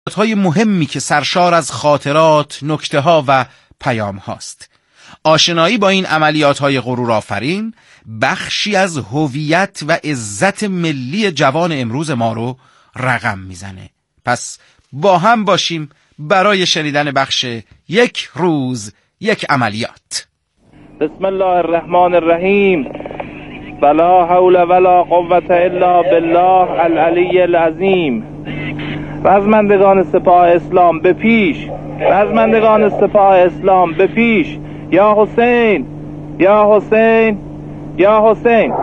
های مهمی که سرشار از خاطرات، نکته‌ها و پیام هاست. آشنایی با این عملیات های غرور آفرین بخشی از هویت و عزت ملی جوان امروز ما رو رقم میزنه. پس با هم باشیم برای شنیدن بخش یک روز یک عملیات. بسم الله الرحمن الرحیم. ولا حول ولا قوة الا بالله العلی العظیم. رزمندگان سپاه اسلام به پیش، رزمندگان سپاه اسلام به پیش. یا حسین، یا حسین، یا حسین.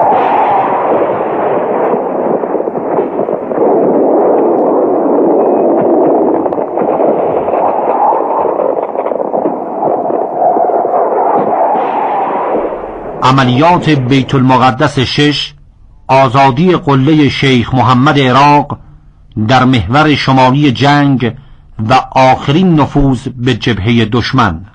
عملیات بیت المقدس 6، آزادی قله شیخ محمد عراق در محور شمالی جنگ و آخرین نفوذ به جبهه دشمن.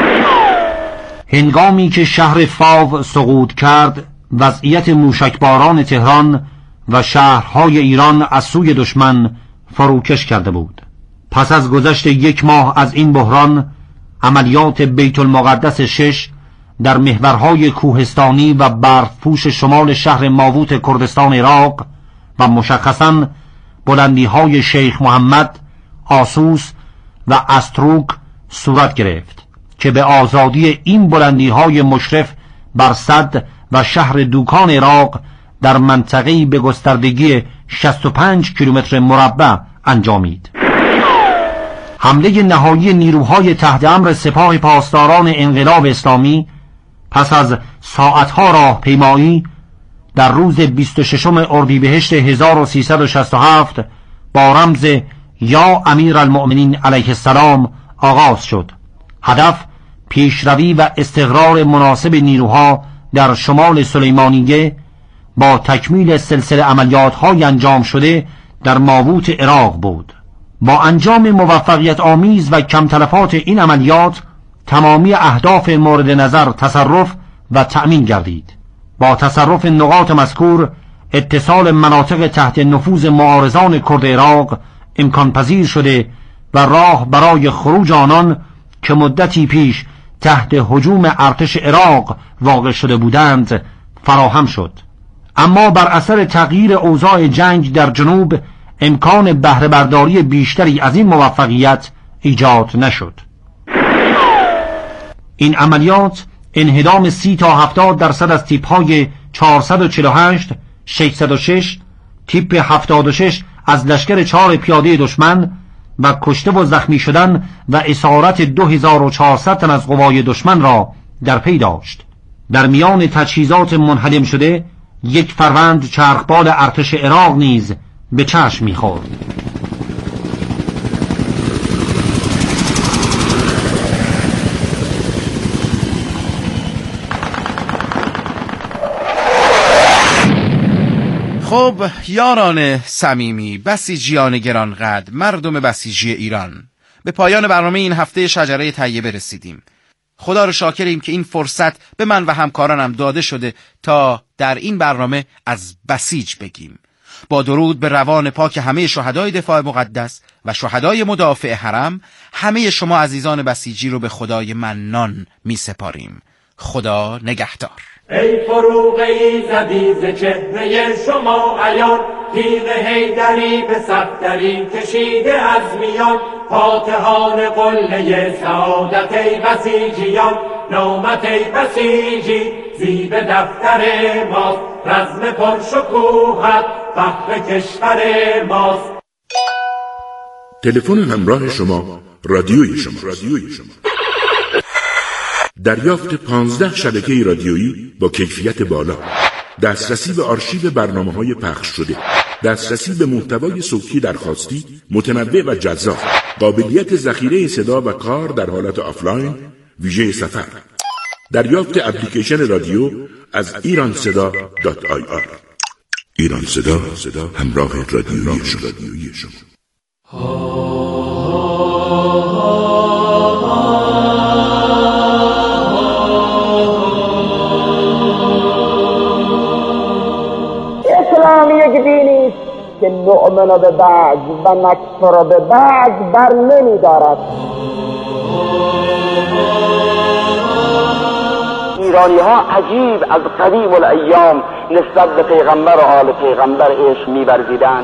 هنگامی که شهر فاو سقوط کرد، وضعیت موشکباران تهران و شهرهای ایران از سوی دشمن فروکش کرده بود. پس از گذشت 1 ماه از این بحران، عملیات بیت المقدس 6 در محورهای کوهستانی و برفپوش شمال شهر ماووت کردستان عراق و مشخصاً بلندی‌های شیخ محمد، آسوس و استروک صورت گرفت که به آزادی این بلندی‌های مشرف بر سد و شهر دوکان عراق در منطقه‌ای به گستردگی 65 کیلومتر مربع انجامید. حمله نهایی نیروهای تحت امر سپاه پاسداران انقلاب اسلامی پس از ساعتها راهپیمایی در روز 26 اردیبهشت 1367 با رمز یا امیرالمؤمنین علیه السلام آغاز شد. هدف پیشروی و استقرار مناسب نیروها در شمال سلیمانیه با تکمیل سلسله عملیات‌های انجام شده در ماووت عراق بود. با انجام موفقیت آمیز و کم تلفات این عملیات تمامی اهداف مورد نظر تصرف و تأمین گردید. با تصرف نقاط مذکور اتصال مناطق تحت نفوذ معارضان کرد عراق امکان پذیر شده و راه برای خروج آنان که مدتی پیش تحت هجوم ارتش عراق واقع شده بودند فراهم شد. اما بر اثر تغییر اوضاع جنگ در جنوب امکان بهره برداری بیشتری از این موفقیت ایجاد نشد. این عملیات انهدام 30 تا 70% از تیپ‌های 448، 606، تیپ 76 از لشکر 4 پیاده دشمن و کشته و زخمی شدن و اسارت 2400 تن از قوای دشمن را در پی داشت. در میان تجهیزات منهدم شده 1 فروند چرخبال ارتش عراق نیز به چشم می‌خورد. خب یاران صمیمی، بسیجیان گرانقدر، مردم بسیجی ایران، به پایان برنامه این هفته شجره طیبه رسیدیم. خدا رو شاکریم که این فرصت به من و همکارانم داده شده تا در این برنامه از بسیج بگیم. با درود به روان پاک همه شهدای دفاع مقدس و شهدای مدافع حرم، همه شما عزیزان بسیجی رو به خدای منان می سپاریم. خدا نگهدار. ای فروغ ایزدی ز چهره شما عیان، تیغ حیدری به صفدری کشیده از میان، فاتحان قله سعادت ای بسیجیان، نامت ای بسیجی زیب دفتر ماست، رزم پرشکوهت فخر کشور ماست. تلفن همراه شما، رادیوی شما. دریافت 15 شبکه رادیویی با کیفیت بالا، دسترسی به آرشیو برنامه‌های پخش شده، دسترسی به محتوای صوتی درخواستی متنوع و جذاب، قابلیت ذخیره صدا و کار در حالت آفلاین ویژه سفر، دریافت اپلیکیشن رادیو از ایرانصدا.ir. ایران صدا، همراه رادیویی شما. اسلام یک دینی است که نؤمن به بعض و نکفر به بعض بر نمی دارد. ایرانی ها عجیب از قدیم الایام نسبت به پیغمبر و آل پیغمبر عشق می ورزیدند.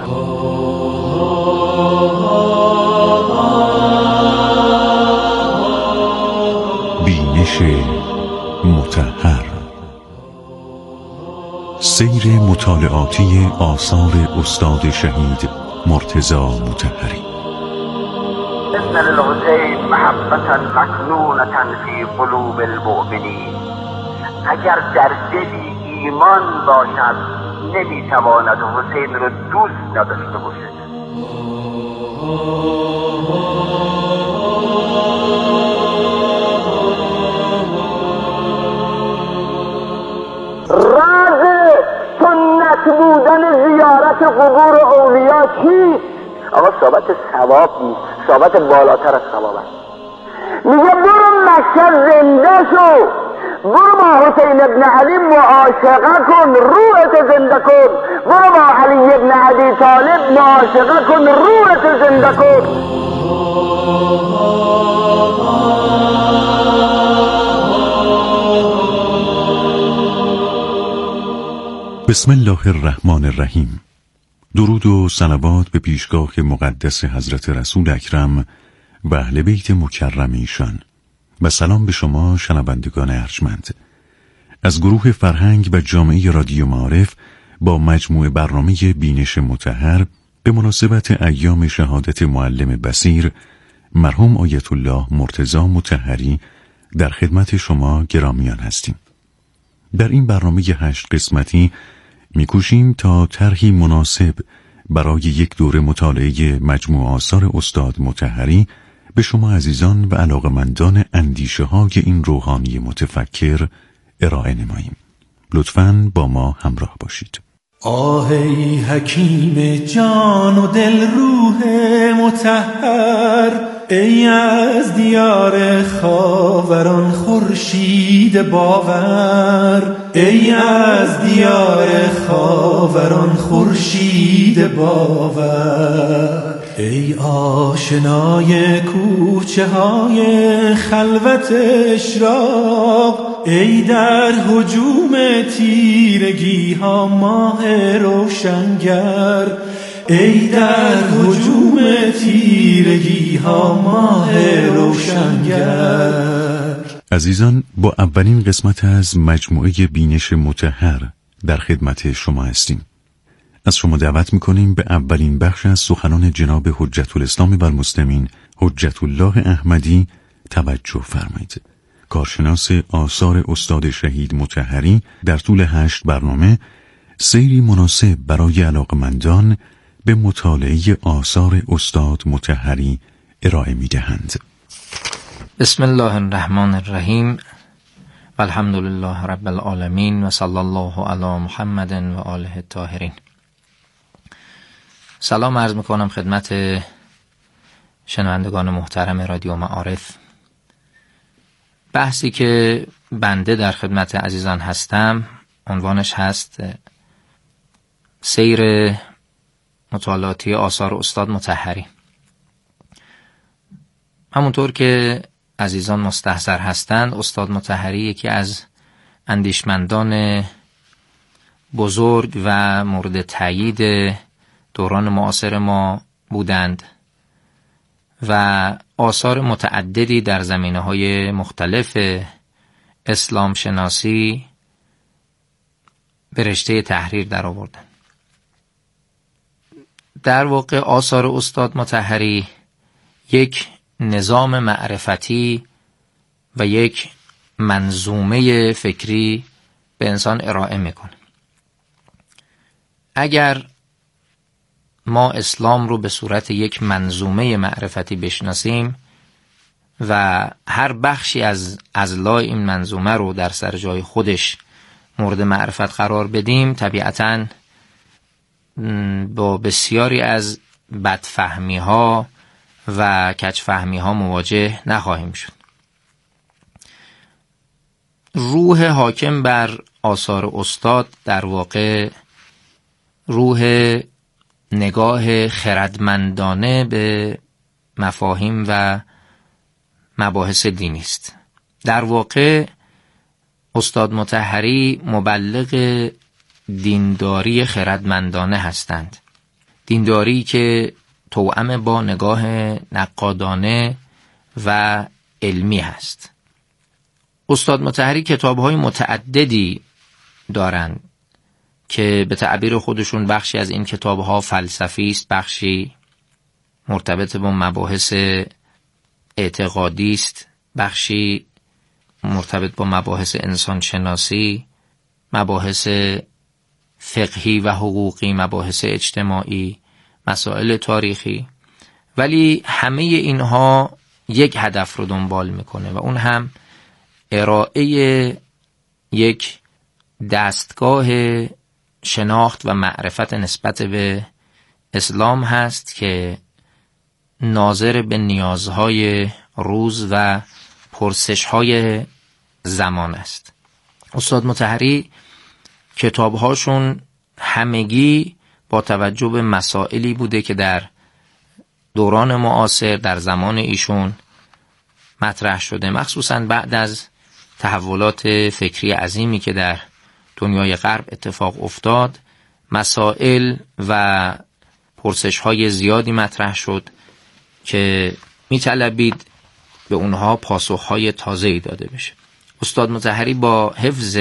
بینش مطهر، سیر مطالعاتی آثار استاد شهید مرتضی مطهری. ان للحسین محبة مکنونة فی قلوب المؤمنین. اگر در دلی ایمان باشد نمیتواند حسین را دوست نداشته باشد. راز سنت بودن زیارت قبور اولیا چیست؟ آقا صحبت ثواب نیست، صحبت بالاتر از ثواب است. میگه برو مکه زنده شو، برو با حسین ابن علی معاشقه کن، روحت زنده کن، برو با علی ابن ابی طالب معاشقه کن، روحت زنده کن. بسم الله الرحمن الرحیم. درود و صلوات به پیشگاه مقدس حضرت رسول اکرم و اهل بیت مکرم ایشان و سلام به شما شنوندگان ارجمند. از گروه فرهنگ و جامعه رادیو معارف با مجموعه برنامه بینش مطهر به مناسبت ایام شهادت معلم بصیر مرحوم آیت الله مرتضی مطهری در خدمت شما گرامیان هستیم. در این برنامه 8 قسمتی می‌کوشیم تا طرحی مناسب برای یک دوره مطالعه مجموع آثار استاد مطهری به شما عزیزان و علاقمندان اندیشه‌های این روحانی متفکر ارائه نماییم. لطفاً با ما همراه باشید. آه ای حکیم جان و دل روح مطهر، ای از دیار خاوران خورشید باور، ای از دیار خاوران خورشید باور، ای آشنای کوچه های خلوت اشراق، ای در هجوم تیرگی ها ماه روشنگر، ای در هجوم تیرگی ها ماه روشنگر. عزیزان، با اولین قسمت از مجموعه بینش مطهر در خدمت شما هستیم. از شما دعوت میکنیم به اولین بخش از سخنان جناب حجت الاسلام والمسلمین حجت الله احمدی توجه فرمایید. کارشناس آثار استاد شهید مطهری در طول 8 برنامه سیری مناسب برای علاقمندان به مطالعه آثار استاد مطهری ارائه میدهند. بسم الله الرحمن الرحیم و الحمد لله رب العالمین و صلی الله علی محمد و آله الطاهرین. سلام عرض میکنم خدمت شنوندگان محترم رادیو معارف. بحثی که بنده در خدمت عزیزان هستم عنوانش هست سیر مطالعاتی آثار استاد مطهری. همونطور که عزیزان مستحضر هستند، استاد مطهری یکی از اندیشمندان بزرگ و مورد تایید دوران معاصر ما بودند و آثار متعددی در زمینه‌های مختلف اسلام شناسی به رشته تحریر درآوردند. در واقع آثار استاد مطهری یک نظام معرفتی و یک منظومه فکری به انسان ارائه میکنه. اگر ما اسلام رو به صورت یک منظومه معرفتی بشناسیم و هر بخشی از اضلاع این منظومه رو در سر جای خودش مورد معرفت قرار بدیم، طبیعتاً با بسیاری از بدفهمی ها و کجفهمی ها مواجه نخواهیم شد. روح حاکم بر آثار استاد در واقع روح نگاه خردمندانه به مفاهیم و مباحث دینی است. در واقع استاد مطهری مبلغ دینداری خردمندانه هستند، دینداری که توأم با نگاه نقادانه و علمی هست. استاد مطهری کتاب‌های متعددی دارند که به تعبیر خودشون بخشی از این کتاب‌ها فلسفی است، بخشی مرتبط با مباحث اعتقادی است، بخشی مرتبط با مباحث انسانشناسی، مباحث فقهی و حقوقی، مباحث اجتماعی، مسائل تاریخی، ولی همه اینها یک هدف رو دنبال میکنه و اون هم ارائه یک دستگاه شناخت و معرفت نسبت به اسلام هست که ناظر به نیازهای روز و پرسش‌های زمان است. استاد مطهری کتاب‌هاشون همگی با توجه به مسائلی بوده که در دوران معاصر در زمان ایشون مطرح شده، مخصوصاً بعد از تحولات فکری عظیمی که در دنیای غرب اتفاق افتاد. مسائل و پرسش‌های زیادی مطرح شد که می‌طلبید به اونها پاسخ‌های تازه‌ای داده بشه. استاد مطهری با حفظ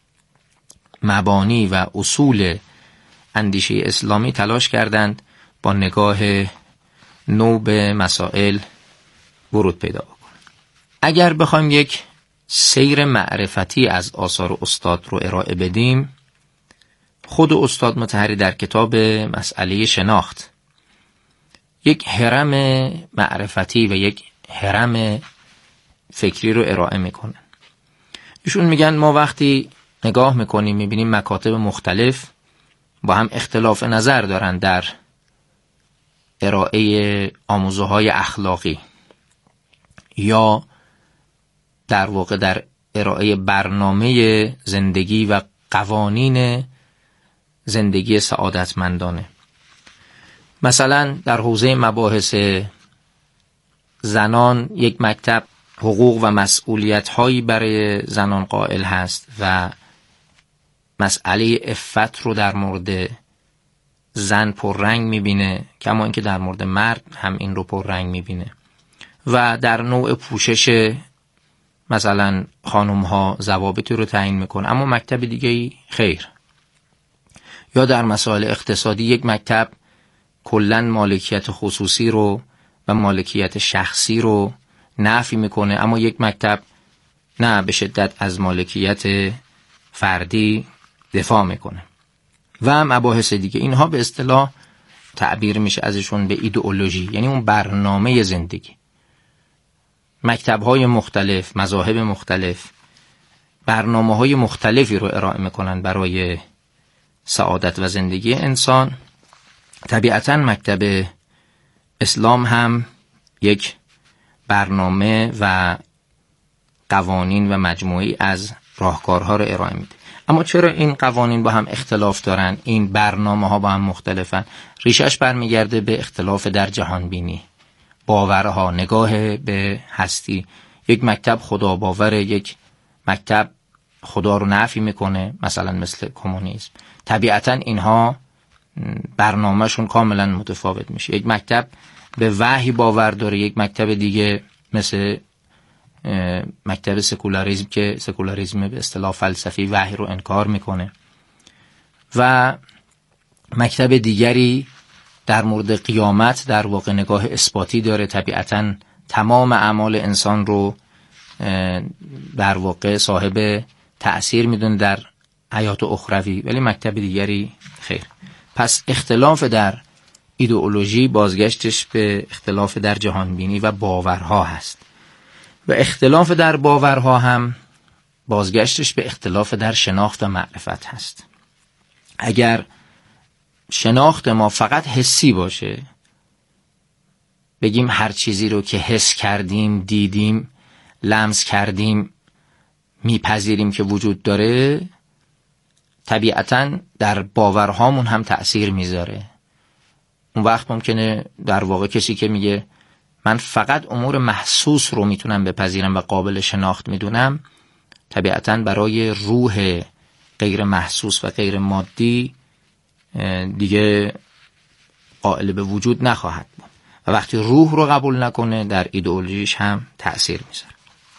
مبانی و اصول اندیشه اسلامی تلاش کردند با نگاه نو به مسائل ورود پیدا بکنند. اگر بخوایم یک سیر معرفتی از آثار استاد رو ارائه بدیم، خود استاد مطهری در کتاب مسئله شناخت یک هرم معرفتی و یک هرم فکری رو ارائه میکنن. ایشون میگن ما وقتی نگاه میکنیم میبینیم مکاتب مختلف با هم اختلاف نظر دارن در ارائه آموزه‌های اخلاقی یا در واقع در ارائه برنامه زندگی و قوانین زندگی سعادتمندانه. مثلا در حوزه مباحث زنان یک مکتب حقوق و مسئولیت‌هایی برای زنان قائل هست و مسئله عفت رو در مورد زن پررنگ می‌بینه، کما اینکه در مورد مرد هم این رو پررنگ می‌بینه. و در نوع پوشش مثلا خانم‌ها ضوابطی رو تعیین می‌کنه، اما مکتب دیگه‌ای خیر. یا در مسائل اقتصادی یک مکتب کلاً مالکیت خصوصی رو و مالکیت شخصی رو نفی میکنه، اما یک مکتب نه، به شدت از مالکیت فردی دفاع میکنه. و مباحث دیگه، اینها به اصطلاح تعبیر میشه ازشون به ایدئولوژی، یعنی اون برنامه زندگی. مکتب‌های مختلف، مذاهب مختلف برنامه‌های مختلفی رو ارائه میکنن برای سعادت و زندگی انسان. طبیعتاً مکتب اسلام هم یک برنامه و قوانین و مجموعی از راهکارها رو ارائه میده. اما چرا این قوانین با هم اختلاف دارن، این برنامه‌ها با هم مختلفن؟ ریشش برمیگرده به اختلاف در جهان بینی، باورها، نگاه به هستی. یک مکتب خدا باوره، یک مکتب خدا رو نفی میکنه، مثلا مثل کمونیسم. طبیعتاً اینها برنامهشون کاملا متفاوت میشه. یک مکتب به وحی باور داره، یک مکتب دیگه مثل مکتب سکولاریسم که سکولاریسم به اصطلاح فلسفی وحی رو انکار میکنه. و مکتب دیگری در مورد قیامت در واقع نگاه اثباتی داره، طبیعتاً تمام اعمال انسان رو در واقع صاحب تأثیر میدونه در حیات اخروی، ولی مکتب دیگری خیر. پس اختلاف در ایدئولوژی بازگشتش به اختلاف در جهانبینی و باورها هست، و اختلاف در باورها هم بازگشتش به اختلاف در شناخت و معرفت هست. اگر شناخت ما فقط حسی باشه، بگیم هر چیزی رو که حس کردیم، دیدیم، لمس کردیم میپذیریم که وجود داره، طبیعتاً در باورهامون هم تأثیر میذاره اون وقت ممکنه در واقع کسی که میگه من فقط امور محسوس رو میتونم بپذیرم و قابل شناخت میدونم، طبیعتاً برای روح غیر محسوس و غیر مادی دیگه قائل به وجود نخواهد بود و وقتی روح رو قبول نکنه در ایدئولوژیش هم تأثیر میذاره.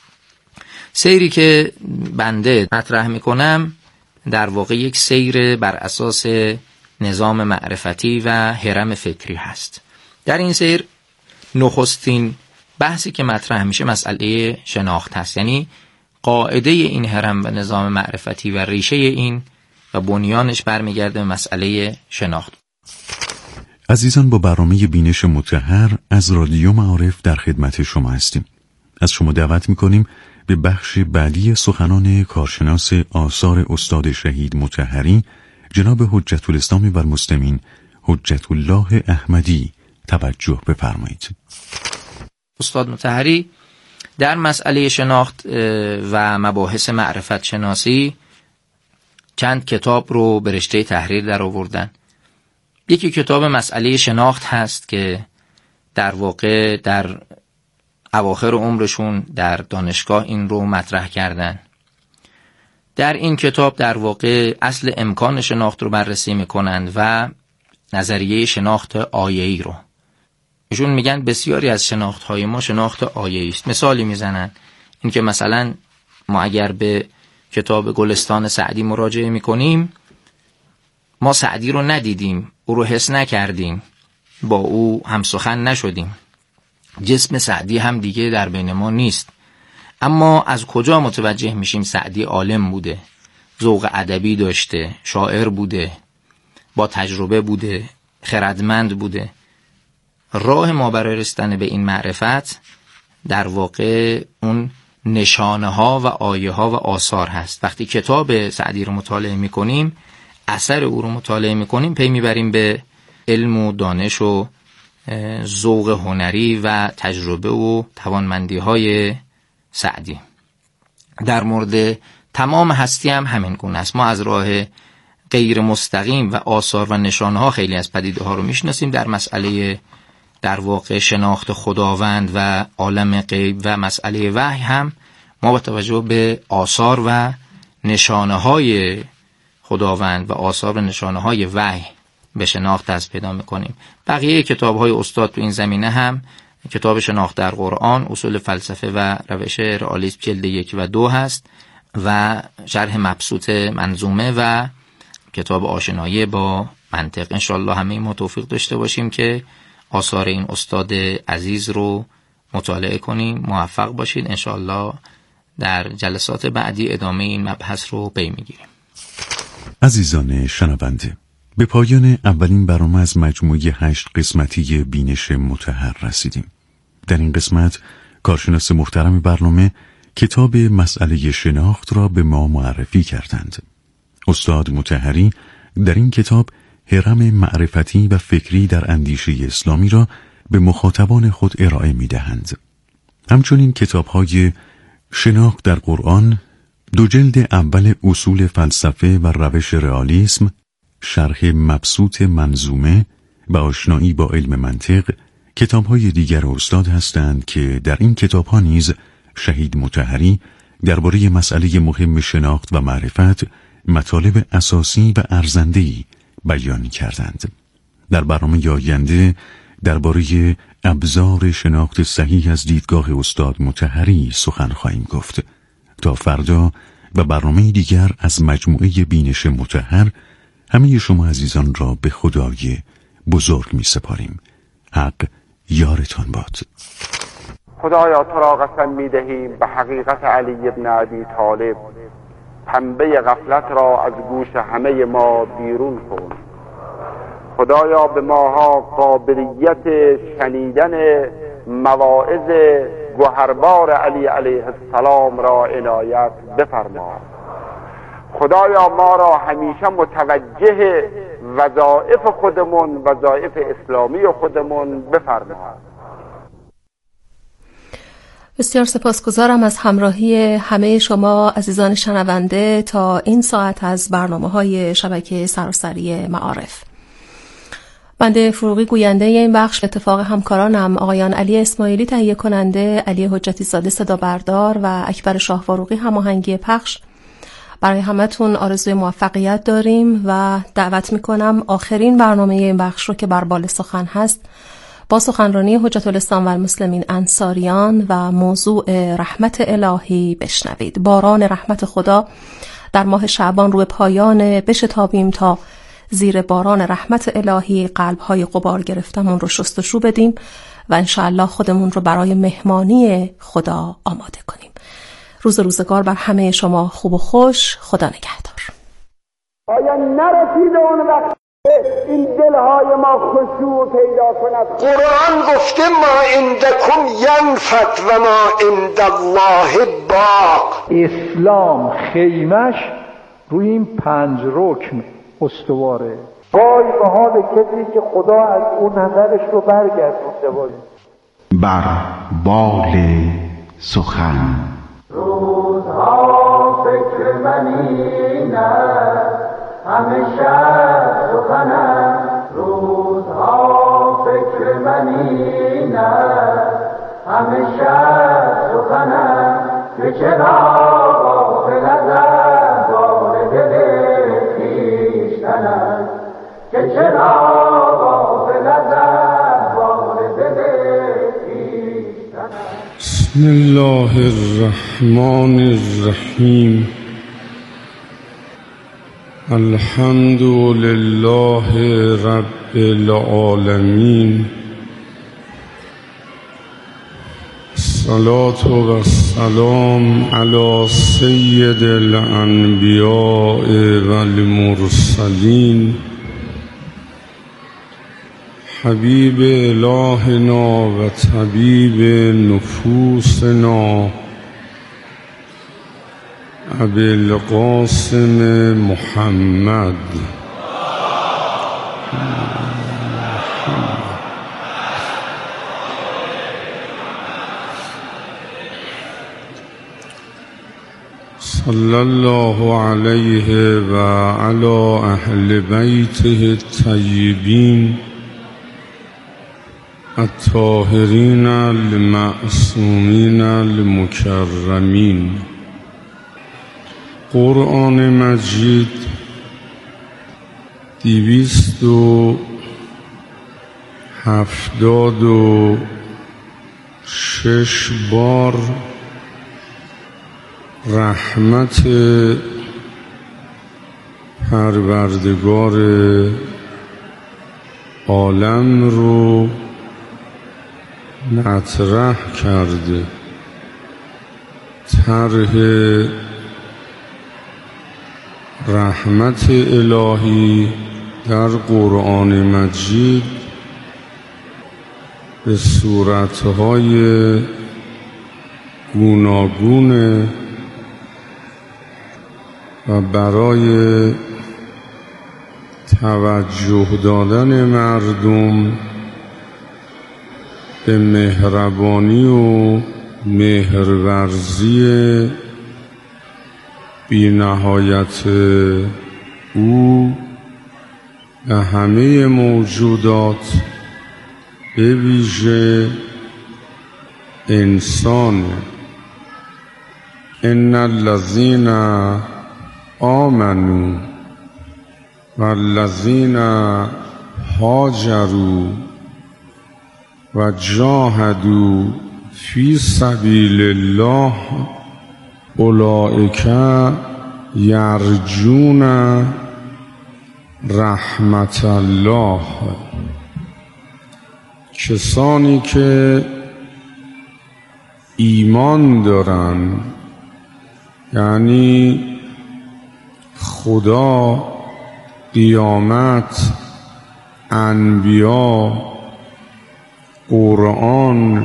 سیری که بنده مطرح میکنم در واقع یک سیر بر اساس نظام معرفتی و هرم فکری هست. در این سیر نخستین بحثی که مطرح میشه مسئله شناخت هست، یعنی قاعده این هرم و نظام معرفتی و ریشه این و بنیانش برمیگرده به مسئله شناخت. عزیزان، با برنامه بینش مطهر از رادیو معارف در خدمت شما هستیم. از شما دعوت میکنیم به بخش بعدی سخنان کارشناس آثار استاد شهید مطهری جناب حجت الاسلام و المسلمین حجت الله احمدی توجه بفرمایید. استاد مطهری در مسئله شناخت و مباحث معرفت شناسی چند کتاب رو به رشته تحریر در آوردن. یکی کتاب مسئله شناخت هست که در واقع در اواخر عمرشون در دانشگاه این رو مطرح کردن. در این کتاب در واقع اصل امکان شناخت رو بررسی میکنند و نظریه شناخت آیه‌ای رو. ایشون میگن بسیاری از شناخت‌های ما شناخت آیه‌ای است. مثالی میزنن این که مثلا ما اگر به کتاب گلستان سعدی مراجعه میکنیم، ما سعدی رو ندیدیم، او رو حس نکردیم، با او هم سخن نشدیم، جسم سعدی هم دیگه در بین ما نیست، اما از کجا متوجه میشیم سعدی عالم بوده، ذوق ادبی داشته، شاعر بوده، با تجربه بوده، خردمند بوده؟ راه ما برای رسیدن به این معرفت در واقع اون نشانه ها و آیه ها و آثار هست. وقتی کتاب سعدی رو مطالعه میکنیم، اثر او رو مطالعه میکنیم، پی میبریم به علم و دانش و ذوق هنری و تجربه و توانمندی های سعدی. در مورد تمام هستی هم همین گونه است. ما از راه غیر مستقیم و آثار و نشانه ها خیلی از پدیده ها رو میشناسیم. در مسئله در واقع شناخت خداوند و عالم غیب و مسئله وحی هم ما با توجه به آثار و نشانه های خداوند و آثار و نشانه های وحی به شناخت دست پیدا میکنیم. بقیه کتاب های استاد تو این زمینه هم کتاب شناخت در قرآن، اصول فلسفه و روش رئالیسم جلد 1 و 2 هست و شرح مبسوط منظومه و کتاب آشنایی با منطق. انشالله همه ما توفیق داشته باشیم که آثار این استاد عزیز رو مطالعه کنیم. موفق باشید. انشالله در جلسات بعدی ادامه این مبحث رو پی میگیریم. عزیزان شنونده، به پایان اولین برنامه از مجموعه 8 قسمتی بینش مطهر رسیدیم. در این قسمت کارشناس محترم برنامه کتاب مسئله شناخت را به ما معرفی کردند. استاد مطهری در این کتاب هرم معرفتی و فکری در اندیشه اسلامی را به مخاطبان خود ارائه می‌دهند. همچنین کتاب‌های شناخت در قرآن، 2 جلد اول اصول فلسفه و روش رئالیسم، شرح مبسوط منظومه و آشنایی با علم منطق کتاب‌های دیگر استاد هستند که در این کتاب‌ها نیز شهید مطهری درباره مسئله مهم شناخت و معرفت مطالب اساسی و ارزنده‌ای بیان کردند. در برنامه آینده درباره ابزار شناخت صحیح از دیدگاه استاد مطهری سخن خواهیم گفت. تا فردا و برنامه دیگر از مجموعه بینش مطهر همه شما عزیزان را به خدای بزرگ می سپاریم. حق یارتان باد. خدایا تو را قسم می دهیم به حقیقت علی ابن ابی طالب، پنبه غفلت را از گوش همه ما بیرون کن. خدایا به ماها قابلیت شنیدن مواعظ گوهربار علی علیه السلام را عنایت بفرما. خدایا ما را همیشه متوجه وظایف خودمون، وظایف اسلامی خودمون بفرما. بسیار سپاسگزارم از همراهی همه شما عزیزان شنونده تا این ساعت از برنامه‌های شبکه سراسری معارف. بنده فروغی گوینده این بخش، اتفاق همکارانم آقایان علی اسماعیلی تهیه کننده، علی حجتی زاده صدا بردار و اکبر شاه فاروقی هماهنگی پخش، برای همتون آرزوی موفقیت داریم و دعوت میکنم آخرین برنامه این بخش رو که بر بال سخن هست با سخنرانی حجت الاسلام و المسلمین انصاریان و موضوع رحمت الهی بشنوید. باران رحمت خدا در ماه شعبان رو به پایان بشتابیم تا زیر باران رحمت الهی قلب‌های غبار گرفتمون رو شستشو بدیم و انشاءالله خودمون رو برای مهمانی خدا آماده کنیم. روز روزگار بر همه شما خوب و خوش. خدا نگهدار. آیا نرسیده اون وقت این دلهای ما خشوع پیدا کند؟ قرآن گفته ما عندکم ینفد و ما عند الله باق. اسلام خیمش روی این 5 رکن استواره. وای به حال کسی که خدا از اون نظرش رو برگردونده باشه. بر بال سخن روزها فکر منی نه همیشه سخنم. روزها فکر منی نه همیشه سخنم. که چرا غافل ازم بار دل خویشتنم. که چرا غافل ازم بار دل خویشتنم. بسم الله الرحمن الرحیم. الحمد لله رب العالمین. الصلاة و السلام علی سید الانبیاء و المرسلین حبیب الهنا و طبیب نفوسنا ابی القاسم محمد. صلی الله علیه و علی اهل بیته الطیبین الطاهرین المعصومین المکرمین. قرآن مجید 276 بار رحمت پروردگار عالم رو مطرح کرده. طرح رحمت الهی در قرآن مجید به صورتهای گوناگون و برای توجه دادن مردم به مهربانی و مهرورزی بی نهایت او به همه موجودات به ویژه انسان. ان الذین آمنوا والذین هاجروا و جاهدوا فی سبیل الله اولئک یرجون رحمت الله. کسانی که ایمان دارن، یعنی خدا، قیامت، انبیا، قرآن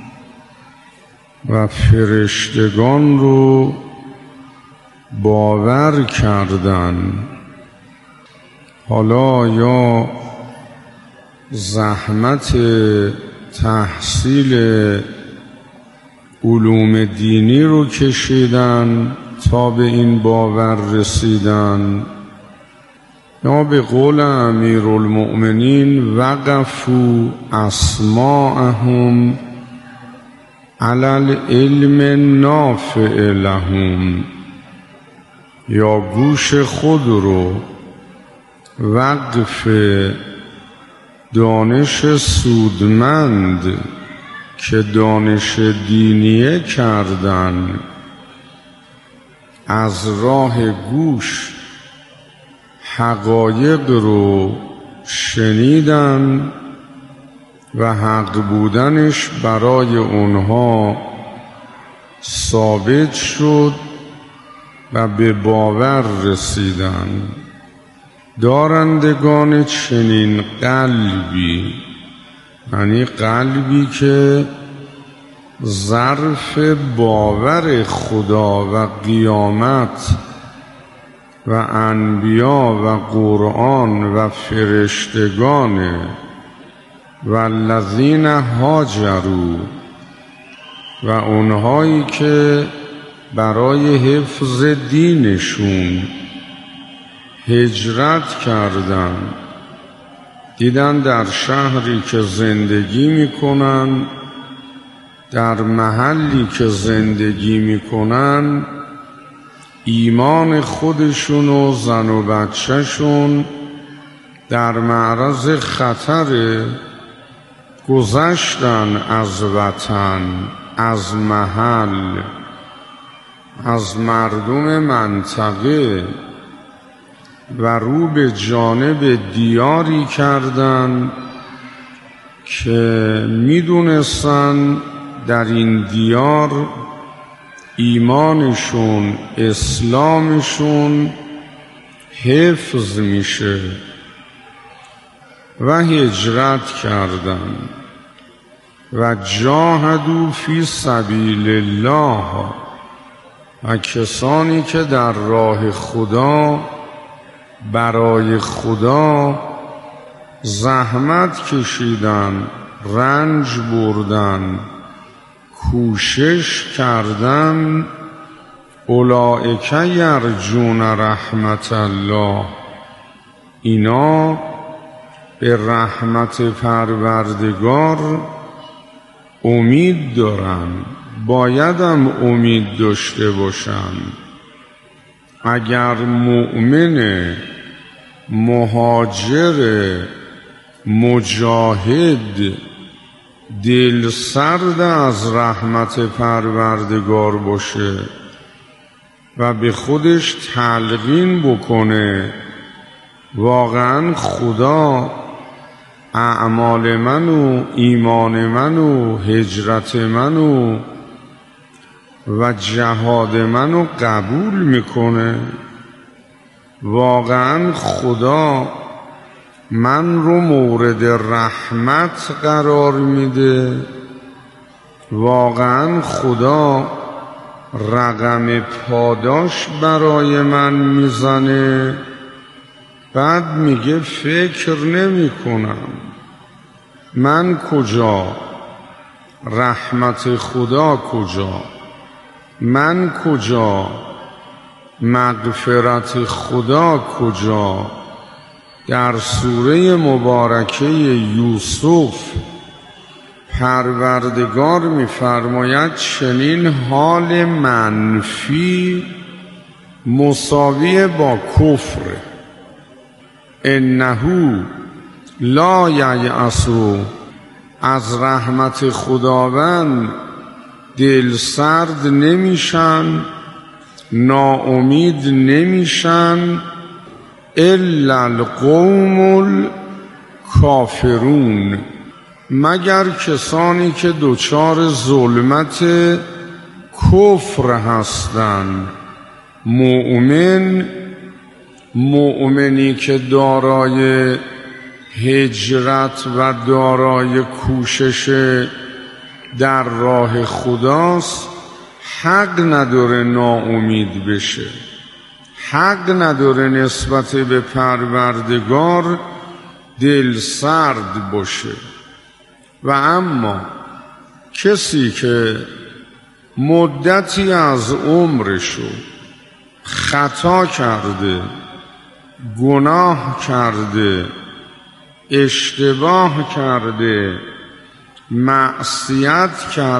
و فرشتگان رو باور کردن، حالا یا زحمت تحصیل علوم دینی رو کشیدن تا به این باور رسیدن، یا به قول امیرالمؤمنین وقفوا اسماعهم علی العلم النافع لهم، یا گوش خود رو وقف دانش سودمند که دانش دینیه کردن، از راه گوش حقایق رو شنیدن و حق بودنش برای اونها ثابت شد و به باور رسیدن. دارندگان چنین قلبی، یعنی قلبی که ظرف باور خدا و قیامت و انبیا و قرآن و فرشتگان و الذین هاجروا، و اونهایی که برای حفظ دینشون هجرت کردن، دیدن در شهری که زندگی میکنن، در محلی که زندگی میکنن، ایمان خودشون و زن و بچهشون در معرض خطر گذشتن از وطن، از محل، از مردم منطقه و رو به جانب دیاری کردن که میدونستن در این دیار ایمانشون، اسلامشون حفظ میشه و هجرت کردن و جاهدوا فی سبیل الله، و کسانی که در راه خدا برای خدا زحمت کشیدن، رنج بردن، کوشش کردن، اولئک یرجون رحمت الله، اینا به رحمت پروردگار امید دارن، بایدم امید داشته باشن. اگر مؤمن مهاجر مجاهد دل سرد از رحمت پروردگار باشه و به خودش تلقین بکنه واقعا خدا اعمال من و ایمان من و هجرت من و جهاد منو قبول میکنه، واقعا خدا من رو مورد رحمت قرار میده، واقعا خدا رقم پاداش برای من میزنه، بعد میگه فکر نمی کنم من کجا، رحمت خدا کجا، من کجا، مغفرت خدا کجا. در سوره مبارکه یوسف پروردگار می‌فرماید چنین حال منفی مساوی با کفر، انه لا ییأس از رحمت خداوند دل سرد نمیشن، ناامید نمیشن، الا القوم الکافرون، مگر کسانی که دچار ظلمت کفر هستند. مؤمنی که دارای هجرت و دارای کوشش در راه خداست، حق نداره ناامید بشه، حق نداره نسبت به پروردگار دل سرد باشه. و اما کسی که مدتی از عمرشو خطا کرده، گناه کرده، اشتباه کرده، معصیت کرده